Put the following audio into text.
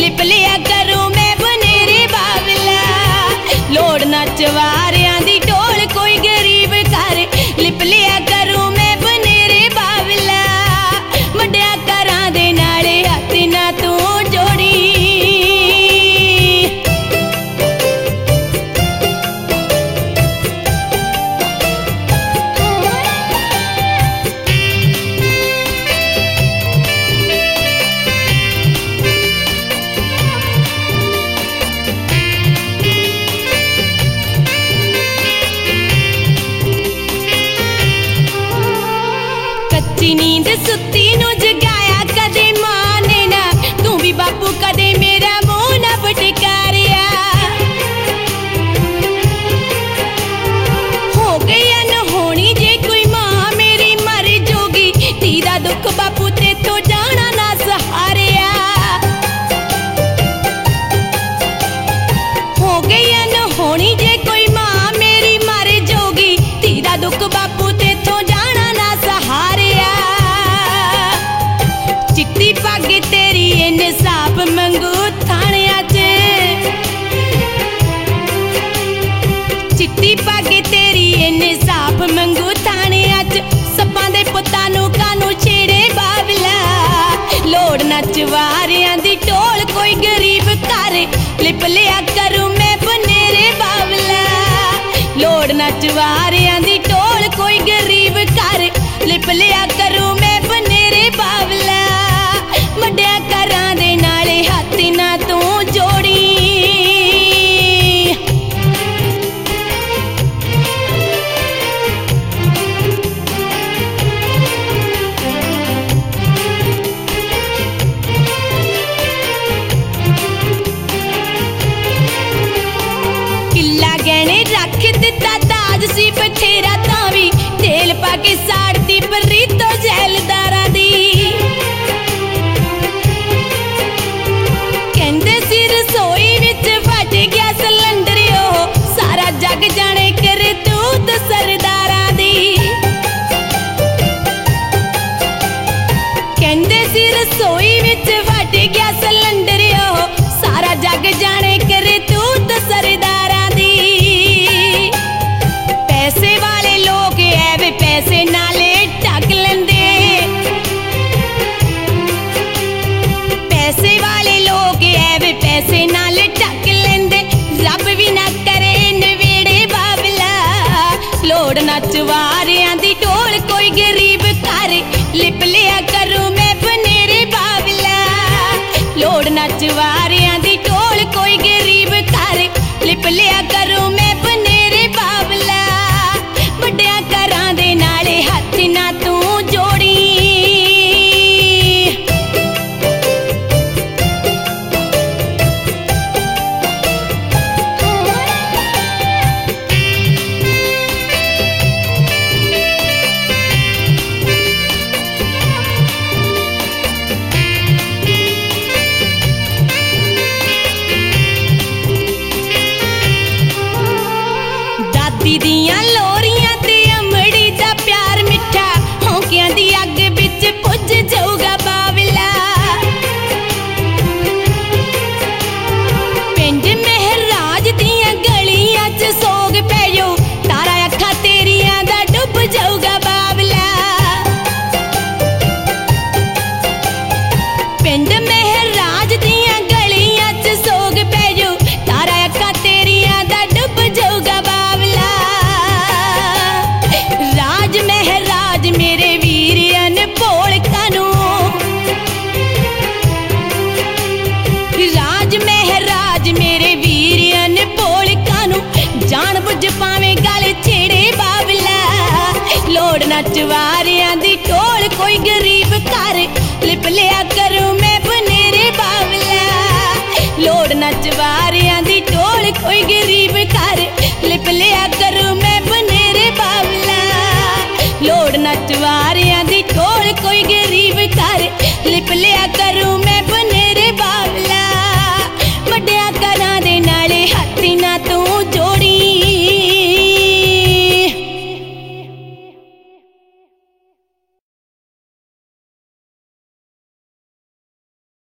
Lip लिया करूं मैं बनेरे बावला। लोड़ ना चवारियां दी ढोल कोई गरीब घर, लिप लिया करूं मैं बनेरे बावला। वड्डिया घरां दे नाले हत्थ ना तू जोड़ी। नींद सुती नु जगाया कदे मां ने ना, तू भी बापू कदे मेरा मुंह ना फटकारिया। हो गई अनहोनी जे कोई मां मेरी मर जोगी, तेरा दुख बापू ते तो जाना ना सहारिया। हो गई अनहोनी जे कोई मां मेरी मर जोगी, तेरा दुख बापू ते तो जाना ना सहारिया। चिट्टी पग तेरी इंसाफ मंगू थाणिया च, चिट्टी पग तेरी इंसाफ मंगू थाणिया च। सप्पां दे पुत्तां नू कानू छेड़े बावला। लोड़ ना चवारियां दी ढोल कोई गरीब घर, लिप लिया करूं मैं बनेरे बावला। लोड़ ना चवारियां दी ढोल कोई गरीब घर, लिप लिया करूं मैं बनेरे बावला। वड्डिया घरां दे नाले हत्थ ना तू जोड़ी। किला गहने रख दिता दाज सी बथेरा, तां भी तेल पा के साड़ती परी तो जैलदारा दी। कहंदे सी रसोई विच फट गया सिलेंडर, ओ सारा जग जाने करे तू तो सरदारा दी। कहंदे सी रसोई विच फट गया सिलेंडर, ओ सारा जग जाने करे तू तो सरदारा दी। पैसे वाले लोग ऐ वे पैसे नाले ठग लेंदे, पैसे वाले लोग ऐ वे पैसे नाले ठग लेंदे। रब भी ना करे नवेड़े बावला। लोड़ ना चवारियां दी ढोल कोई गरीब घर, लिप लिया करूं मैं बनेरे बावला। लोड़ ना चवारियां दी ढोल कोई गरीब घर, लिप लिया करूं मैं बनेरे बावला। वड्डिया घरां दे नाले हत्थ ना तू जोड़ी। दादी दियां लोरियां ते अमड़ी दा प्यार मिठा, हौंकियां दी अग बिच पुज जाऊगा बावला। पिंड महराज दियां गलियां च सोग पैयो, तारा अखां तेरियां दा डुब जाऊगा बावला। पिंड महराज दियां गलियां च सोग पैयो, तारा अखां तेरियां दा डुब जाऊगा बावला। राज महराज मेरे वीर अनभोल कानू, राज महराज मेरे वीर अनभोल कानू। जान बुझ पावे गल छेड़े बावला। लोड़ ना चवारियां दी ढोल कोई गरीब घर, लिप लिया कर